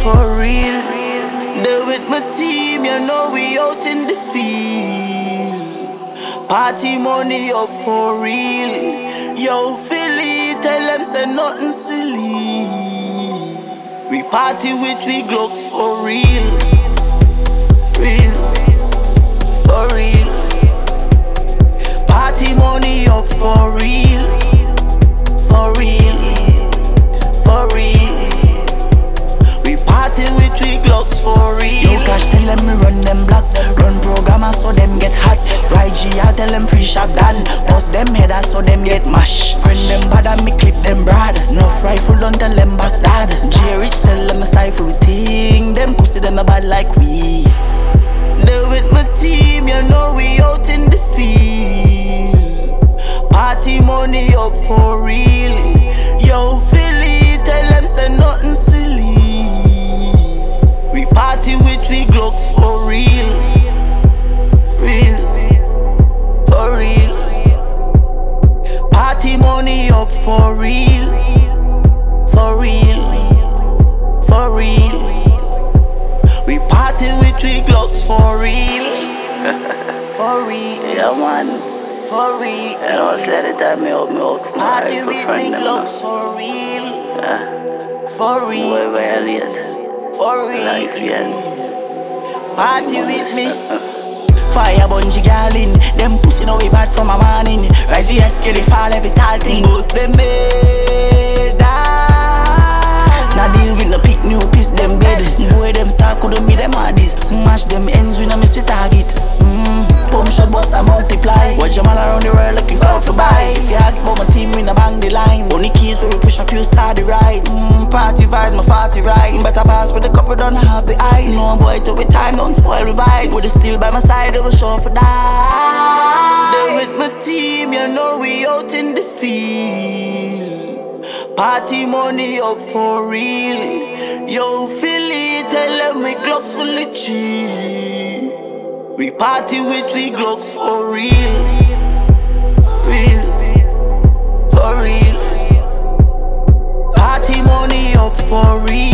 for real. There with my team, you know we out in the field. Party money up for real. Yo, Philly, tell them say nothing silly. We party with we Glocks for real. Real, for real. Party money up for real. For real, for real. We party with we Glocks for real. Yo, Cash tell them me run them black. Run programmers so them get hot. Right G, I tell them free shop done. Bust them headers so them get mash. Friend them bad and me clip them broad. Enough rifle don't tell them back dad. J Rich tell them stifle we thing. Them pussy them a bad like we. There with my team, you know we out in the field. Party money up for real. Yo, Philly, tell them say nothing silly. We party with we Glocks for real. Real, for real. Party money up for real. For real, for real. We party with we Glocks for real. For real. Yeah, man. For real. You know, say the time me out. Party with me Glocks for real. For real. Boy, violate. For real. Like, yeah. Party with me. Fire bungee girl in. Them pussy know we bad from a morning. Rise the SK, they fall every tall thing. Ghost them made. Now deal with no pick new piece them bed. Boy them saw couldn't me them this. Smash them ends when I miss the target. Pump shot boss I multiply. Watch them all around the world looking out for buy. If you ask about my team, we na bang the line. Only keys where we push a few starry rides. Party vibe, my party ride. Better pass with the couple don't have the eyes. No boy till we time don't spoil the vibes. With the still by my side, they will show for die. There with my team, you know we out in the field. Party money up for real. Yo, Philly, tell them we Glocks full of cheap. We party with we Glocks for real. Real, for real. Party money up for real.